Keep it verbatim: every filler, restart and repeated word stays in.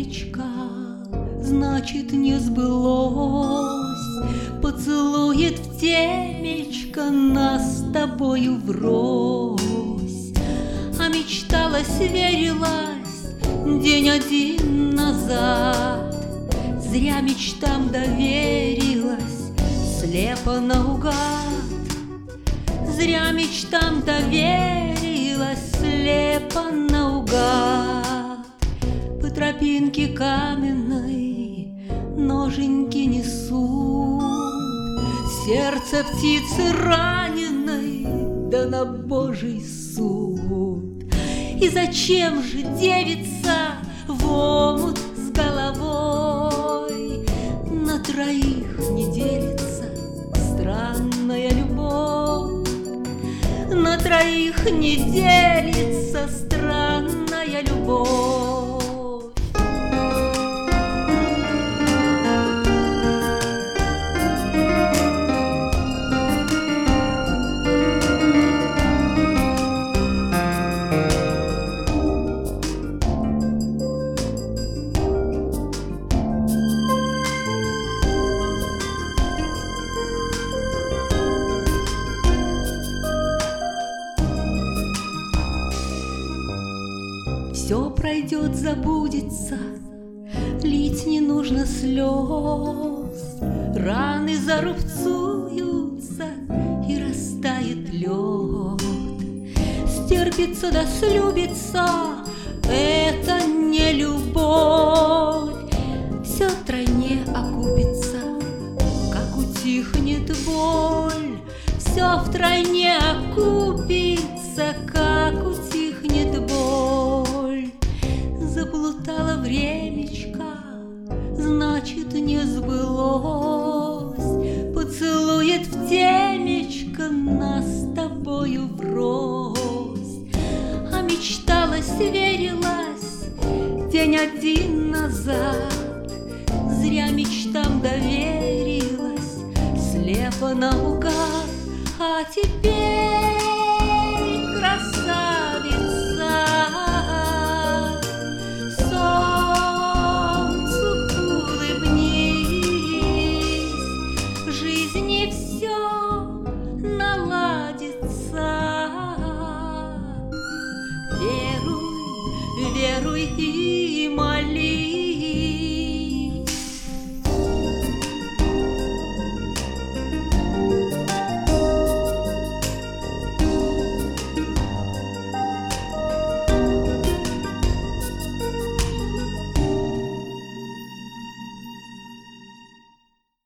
темечка, значит, не сбылось. Поцелует в темечко нас с тобою врозь. А мечталась, верилась день один назад. Зря мечтам доверилась, слепо наугад. Зря мечтам доверилась, слепо наугад. По тропинке каменной ноженьки несут сердце птицы раненой, да на Божий суд. И зачем же девица в омут с головой? На троих не делится странная любовь. На троих не делится странная любовь. Все пройдет, забудется, лить не нужно слез. Раны зарубцуются и растает лед. Стерпится да слюбится — это не любовь. Все тройне окупится, как утихнет боль. Все втройне окупится, как утихнет боль. Заплутала времечко, значит, не сбылось. Поцелует в темечко нас с тобою врозь. А мечталась, верилась день один назад. Зря мечтам доверилась, слепо наугад. А теперь